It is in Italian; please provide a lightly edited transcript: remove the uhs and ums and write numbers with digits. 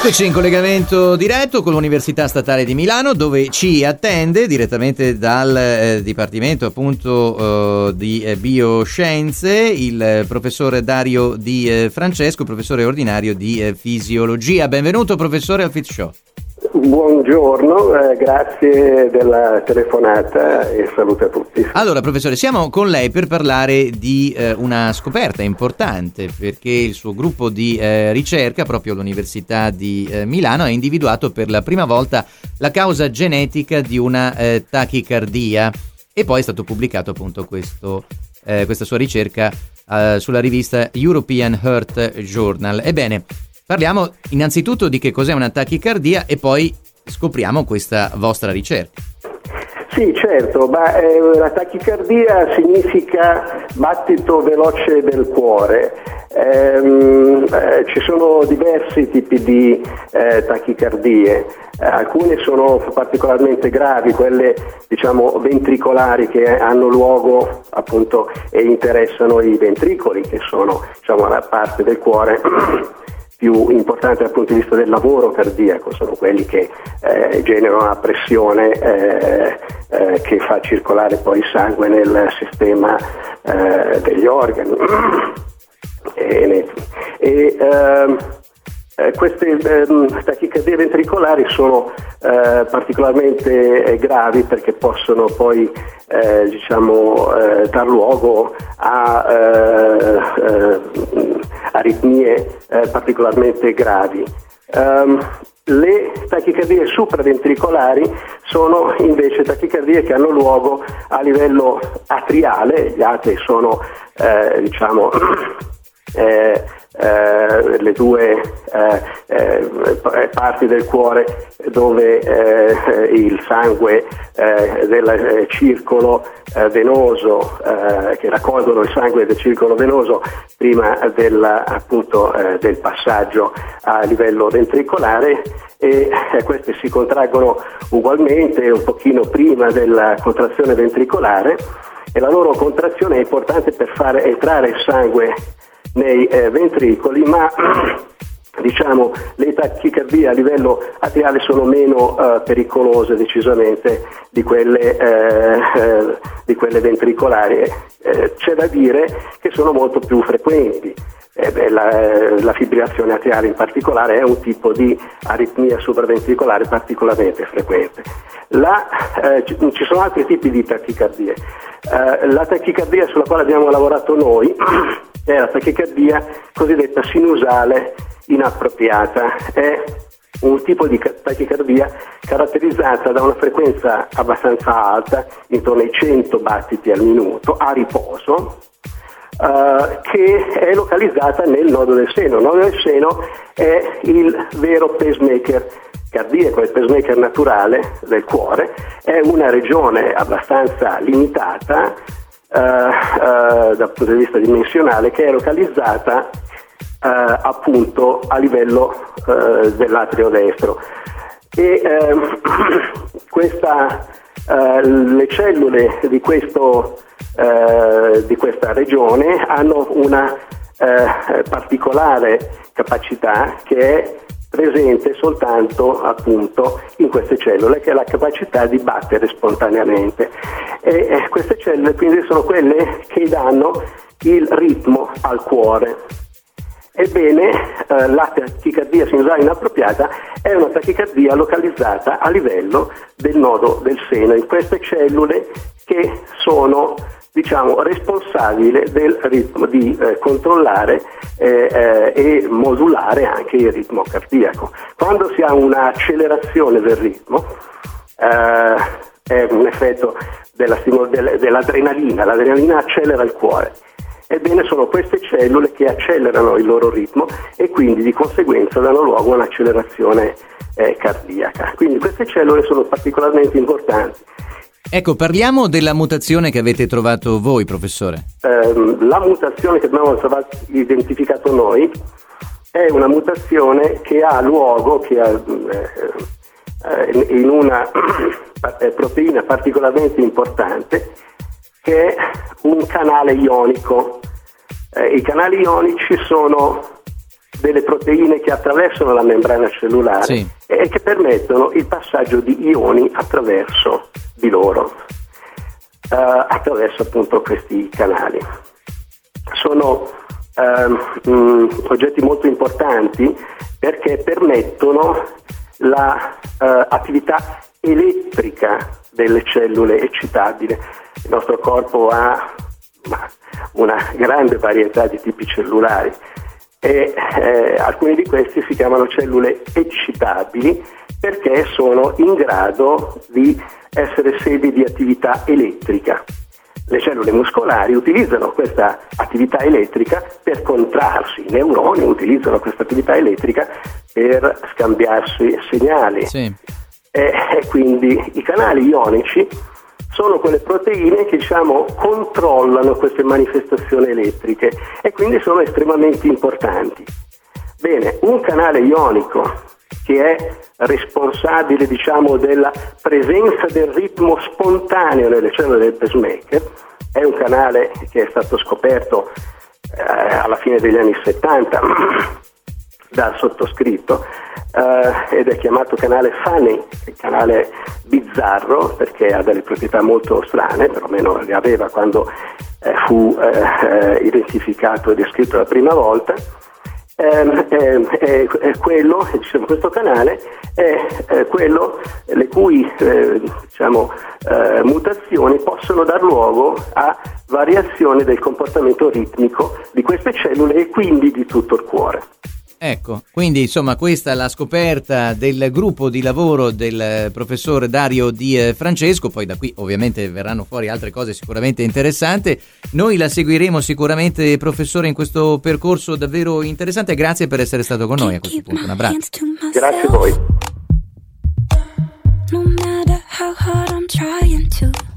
Eccoci in collegamento diretto con l'Università Statale di Milano, dove ci attende direttamente dal Dipartimento appunto di Bioscienze il professore Dario Di Francesco, professore ordinario di Fisiologia. Benvenuto professore al Fit Show. Buongiorno, grazie della telefonata e saluto a tutti. Allora professore, siamo con lei per parlare di una scoperta importante, perché il suo gruppo di ricerca proprio all'Università di Milano ha individuato per la prima volta la causa genetica di una tachicardia, e poi è stato pubblicato appunto questa sua ricerca sulla rivista European Heart Journal. Ebbene, parliamo innanzitutto di che cos'è una tachicardia e poi scopriamo questa vostra ricerca. Sì, certo, ma la tachicardia significa battito veloce del cuore. Ci sono diversi tipi di tachicardie, alcune sono particolarmente gravi, quelle diciamo ventricolari che hanno luogo appunto e interessano i ventricoli, che sono diciamo la parte del cuore più importante dal punto di vista del lavoro cardiaco, sono quelli che generano la pressione che fa circolare poi il sangue nel sistema degli organi. Queste tachicardie ventricolari sono particolarmente gravi perché possono poi dar luogo a aritmie particolarmente gravi. Le tachicardie supraventricolari sono invece tachicardie che hanno luogo a livello atriale. Gli atri sono le due parti del cuore dove il sangue del circolo venoso, che raccolgono il sangue del circolo venoso prima del passaggio a livello ventricolare, e queste si contraggono ugualmente un pochino prima della contrazione ventricolare, e la loro contrazione è importante per fare entrare il sangue nei ventricoli, ma diciamo le tachicardie a livello atriale sono meno pericolose decisamente di quelle ventricolari. C'è da dire che sono molto più frequenti. La fibrillazione atriale in particolare è un tipo di aritmia supraventricolare particolarmente frequente. Ci sono altri tipi di tachicardie. La tachicardia sulla quale abbiamo lavorato noi è la tachicardia cosiddetta sinusale inappropriata. È un tipo di tachicardia caratterizzata da una frequenza abbastanza alta, intorno ai 100 battiti al minuto, a riposo, che è localizzata nel nodo del seno. Il nodo del seno è il vero pacemaker cardiaco, il pacemaker naturale del cuore. È una regione abbastanza limitata dal punto di vista dimensionale, che è localizzata appunto a livello dell'atrio destro, e le cellule di questa regione hanno una particolare capacità che è presente soltanto appunto in queste cellule, che è la capacità di battere spontaneamente, e queste cellule quindi sono quelle che danno il ritmo al cuore. Ebbene, la tachicardia sinusale inappropriata è una tachicardia localizzata a livello del nodo del seno, in queste cellule che sono responsabile del ritmo, di controllare e modulare anche il ritmo cardiaco. Quando si ha un'accelerazione del ritmo, è un effetto dell'adrenalina, l'adrenalina accelera il cuore. Ebbene, sono queste cellule che accelerano il loro ritmo e quindi di conseguenza danno luogo a un'accelerazione cardiaca. Quindi queste cellule sono particolarmente importanti. Ecco, parliamo della mutazione che avete trovato voi, professore. La mutazione che abbiamo identificato noi è una mutazione che ha luogo in una proteina particolarmente importante, che è un canale ionico. I canali ionici sono delle proteine che attraversano la membrana cellulare, sì, e che permettono il passaggio di ioni attraverso di loro, attraverso appunto questi canali. Sono oggetti molto importanti perché permettono l'attività elettrica delle cellule eccitabili. Il nostro corpo ha una grande varietà di tipi cellulari e alcuni di questi si chiamano cellule eccitabili perché sono in grado di essere sedi di attività elettrica. Le cellule muscolari utilizzano questa attività elettrica per contrarsi, i neuroni utilizzano questa attività elettrica per scambiarsi segnali, sì, e quindi i canali ionici sono quelle proteine che controllano queste manifestazioni elettriche e quindi sono estremamente importanti. Bene, un canale ionico che è responsabile della presenza del ritmo spontaneo nelle cellule del pacemaker è un canale che è stato scoperto alla fine degli anni 70 dal sottoscritto ed è chiamato canale Fanny, canale bizzarro perché ha delle proprietà molto strane, perlomeno le aveva quando fu identificato e descritto la prima volta. Quello, questo canale è quello le cui mutazioni possono dar luogo a variazioni del comportamento ritmico di queste cellule e quindi di tutto il cuore. Ecco, quindi insomma questa è la scoperta del gruppo di lavoro del professor Dario Di Francesco, poi da qui ovviamente verranno fuori altre cose sicuramente interessanti. Noi la seguiremo sicuramente, professore, in questo percorso davvero interessante. Grazie per essere stato con noi a questo punto, un abbraccio. Grazie a voi. No matter how hard I'm trying to